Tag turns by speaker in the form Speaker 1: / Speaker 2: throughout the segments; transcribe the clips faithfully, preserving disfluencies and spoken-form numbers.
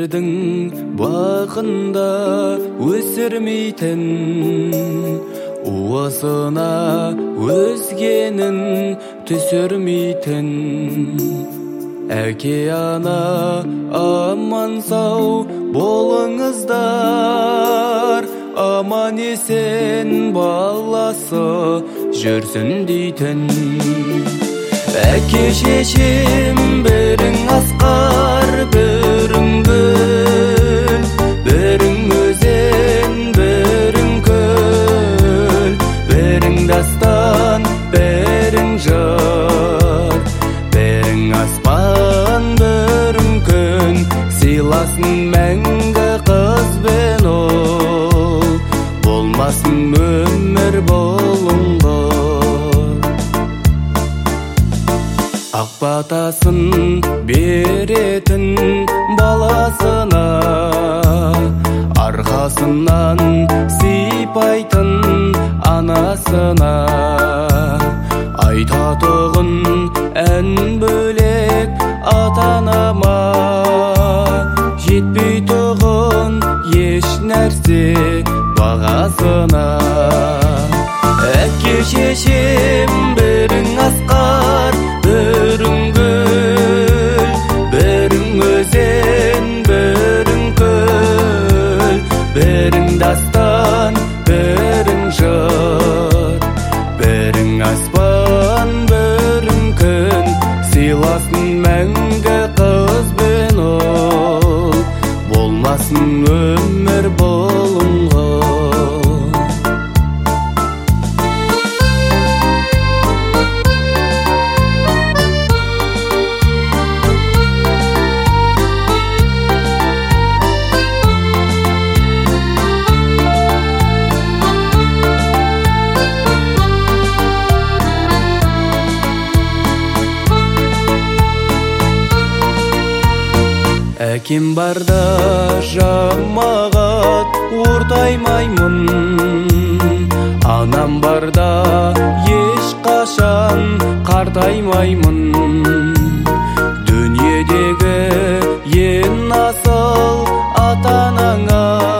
Speaker 1: жердің бақында өсірмейтін, уысына өзгенін түсірмейтін. Әке ана аман сау болыңыздар, аман есен баласы жүрсін дейтін. Әке шешем бірің асқар, бірің гүл, бірің өзен, бірің көл, бірің дастан, бірің жыр, бірің аспан, бірің күн, сыйласын мәңгі қыз бен ұл, болмасын өмір болыңғы. Ақ батасын беретін баласына, арқасынан сипайтын анасына. Айтатұғын ән бөлек ата-анама, жетпейтұғын еш нәрсе бағасына. Әке шешем бірің асқар, бірің гүл, бірің өзен, бірің көл, бірің дастан, бірің жыр, бірің аспан, бірің күн, сыйласын мәңгі қыз бен ұл, болмасын өмір болыңғы. Әкем барда жамағат ортаймаймын, анам барда ешқашан қартаймаймын. Дүниедегі ең асыл ата-анаңа,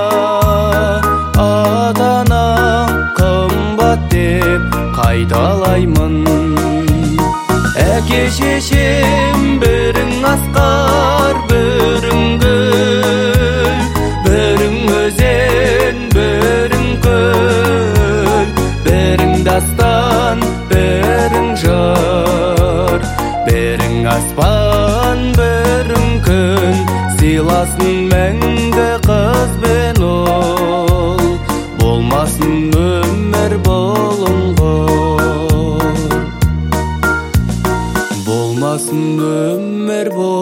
Speaker 1: ата-анаң қымбат деп қайталаймын. Әке шешем бірің асқар, бірің гүл, бірің өзен, бірің көл, бірің дастан, бірің жыр, бірің аспан, бірің күн, сыйласын мәңгі қыз бен ұл, болмасын өмір болыңғы. Болмасын өмір бол